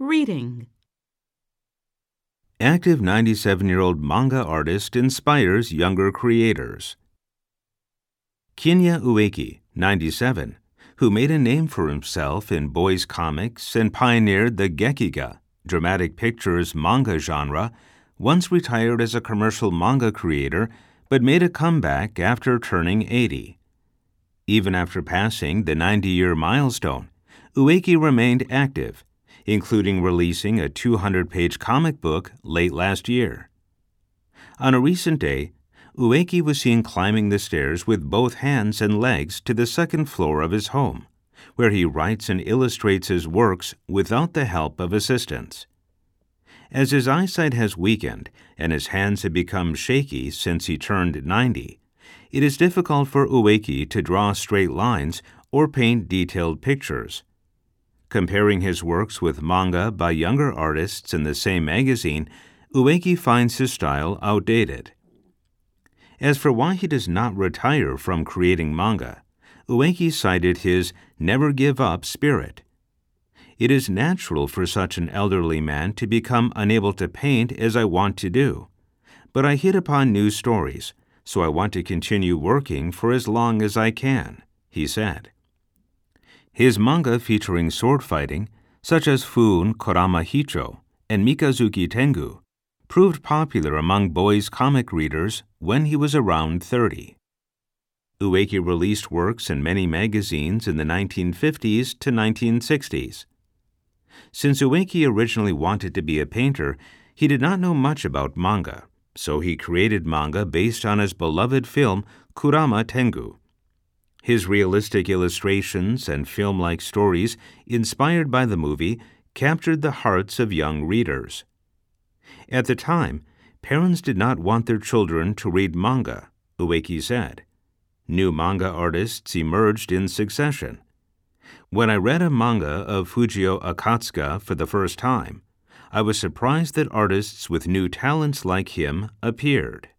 Reading. Active 97-year-old manga artist inspires younger creators. Kinya Ueki, 97, who made a name for himself in boys' comics and pioneered the Gekiga, dramatic pictures manga genre, once retired as a commercial manga creator but made a comeback after turning 80. Even after passing the 90-year milestone, Ueki remained active, including releasing a 200-page comic book late last year. On a recent day, Ueki was seen climbing the stairs with both hands and legs to the second floor of his home, where he writes and illustrates his works without the help of assistants. As his eyesight has weakened and his hands have become shaky since he turned 90, it is difficult for Ueki to draw straight lines or paint detailed pictures. Comparing his works with manga by younger artists in the same magazine, Ueki finds his style outdated. As for why he does not retire from creating manga, Ueki cited his never-give-up spirit. It is natural for such an elderly man to become unable to paint as I want to do, but I hit upon new stories, so I want to continue working for as long as I can, he said. His manga featuring sword fighting, such as Fun Kurama Hicho and Mikazuki Tengu, proved popular among boys' comic readers when he was around 30. Ueki released works in many magazines in the 1950s to 1960s. Since Ueki originally wanted to be a painter, he did not know much about manga, so he created manga based on his beloved film Kurama Tengu. His realistic illustrations and film-like stories, inspired by the movie, captured the hearts of young readers. At the time, parents did not want their children to read manga, Ueki said. New manga artists emerged in succession. When I read a manga of Fujio Akatsuka for the first time, I was surprised that artists with new talents like him appeared.